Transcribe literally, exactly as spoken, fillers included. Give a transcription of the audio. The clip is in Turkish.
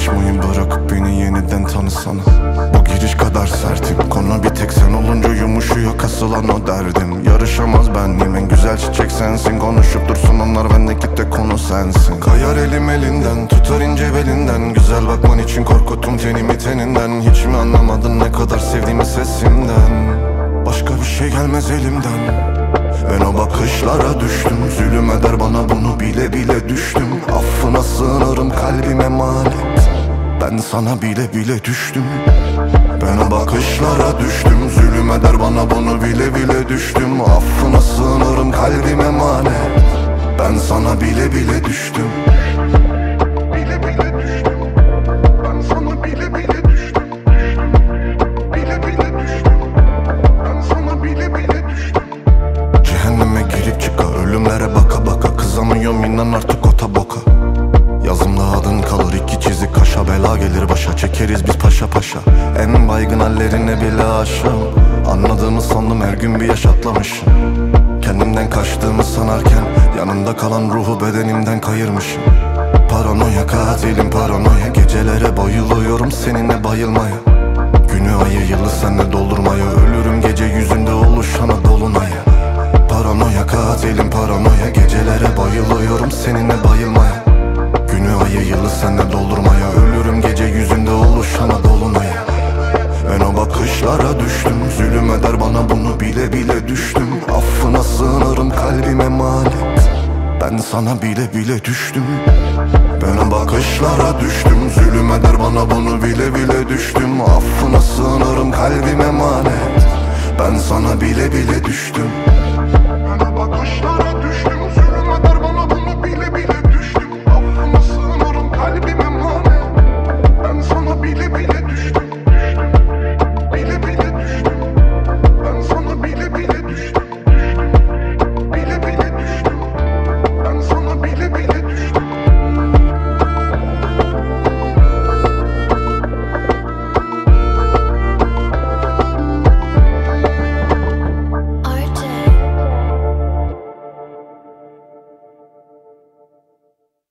Konuşmayı bırakıp beni yeniden tanısana. Bu giriş kadar sertim, konu bir tek sen olunca yumuşuyor kasılan o derdim. Yarışamaz benliğim, en güzel çiçek sensin. Konuşup dursun onlar, bendeki tek konu sensin. Kayar elim elinden, tutar ince belinden. Güzel bakman için korkuttum tenimi teninden. Hiç mi anlamadın ne kadar sevdiğimi sesimden? Başka bir şey gelmez elimden. Ben o bakışlara düştüm, zulüm eder bana bunu bile bile düştüm. Affına sığınırım kalbime emanet, ben sana bile bile düştüm. Ben o bakışlara düştüm, zulüm eder bana bunu bile bile düştüm. Affına sığınırım kalbime emanet, ben sana bile bile düştüm. Bile bile düştüm, ben sana bile bile düştüm. Bile bile düştüm, ben sana bile bile düştüm. Cehenneme girip çıka, ölümlere baka baka. Kızamıyorum inan artık o taboka. Yazımda adın kalır iki çizik kaşa. Bela gelir başa, çekeriz biz paşa paşa. En baygın hallerine bile aşığım. Anladığımı sandım, her gün bir yaş atlamışım. Kendimden kaçtığımı sanarken yanımda kalan ruhu bedenimden kayırmışım. Paranoya katilim paranoya, gecelere bayılıyorum seninle bayılmaya. Günü ayı yılı senle doldurmaya, ölürüm gece yüzünde oluşana dolunaya. Paranoya katilim paranoya, gecelere bayılıyorum seninle bayılmaya. Günü ayı yılı senle doldurmaya, ölürüm gece yüzünde oluşana dolunaya. Ben o bakışlara düştüm, zulüm eder bana bunu bile bile düştüm. Affına sığınırım kalbime emanet, ben sana bile bile düştüm. Ben o bakışlara düştüm, zulüm eder bana bunu bile bile düştüm. Affına sığınırım kalbime emanet, ben sana bile bile düştüm.